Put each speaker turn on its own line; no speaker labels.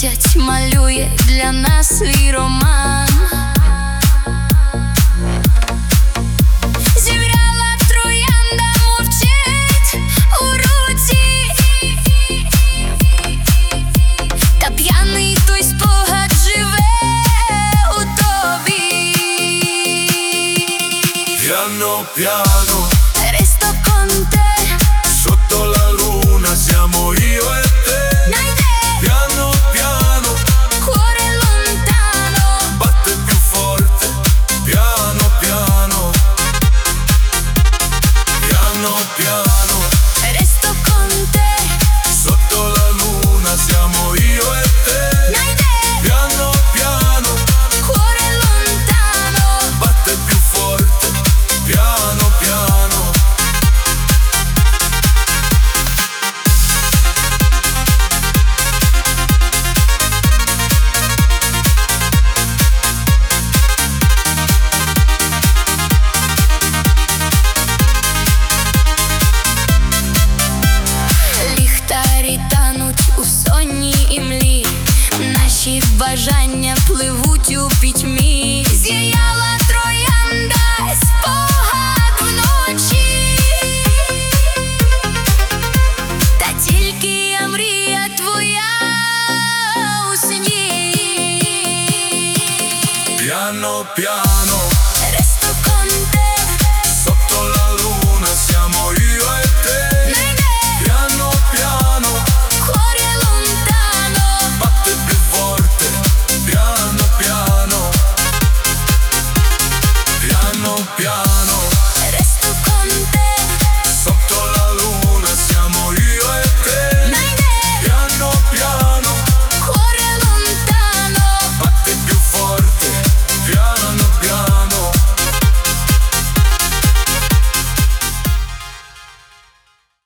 місяць малює для нас свій роман. Зів'яла троянда мовчить у руці, та п'яний той спогад живе у тобі.
Piano piano,
Resto con te,
sotto la luna siamo io e te. Piano piano,
cuore lontano,
batte più forte. Piano piano, piano piano,
resto con te,
sotto la luna siamo io e te. Piano piano,
cuore lontano,
batte più forte. Piano piano.
ліхтарі тануть у сонній імлі, наші бажання пливуть у пітьмі. Зіяла троянда, спогад вночі, та тільки я мрія твоя у сні.
Piano piano,
Resto con te,
sotto la luna siamo io e te. Piano piano,
cuore lontano,
batte più forte. Piano piano, piano piano.